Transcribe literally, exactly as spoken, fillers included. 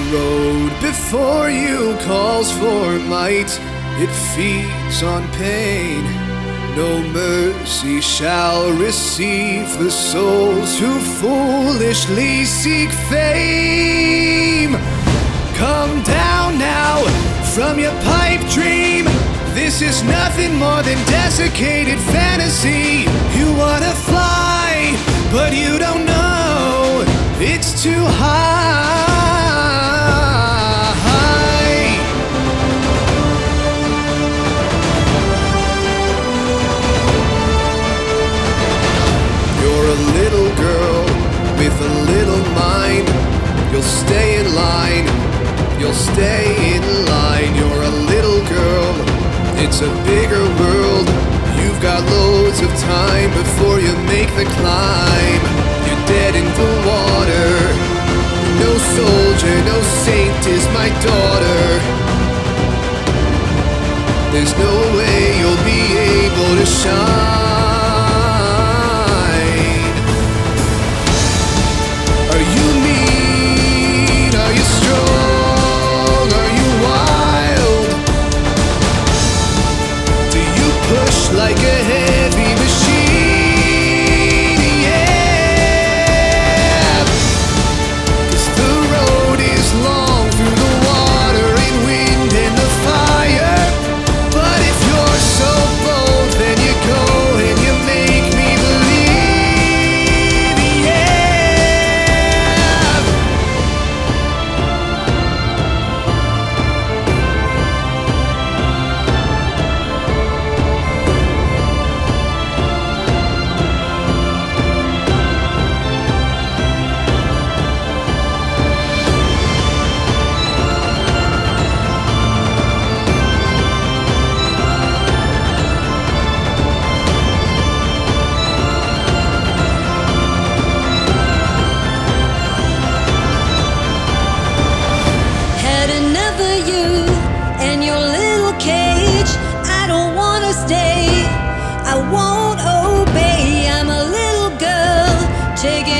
road before you calls for might, it feeds on pain. No mercy shall receive the souls who foolishly seek fame. Come down now from your pipe dream. This is nothing more than desiccated fantasy. You wanna fly, but you don't know it's too high. You're a little girl with a little mind. You'll stay in line, you'll stay in line. You're a little girl, it's a bigger world. You've got loads of time before you make the climb. You're dead in the water. No soldier, no saint is my daughter. There's no way you'll be able to shine. Are you mean? Are you strong? Are you wild? Do you push like a heavy machine? Yeah. 'Cause the road is long through the water and wind and the fire. But if you're so bold, then you go and you make me believe, yeah. Had enough of you and your little cage. I don't wanna stay, I won't obey. I'm a little girl taking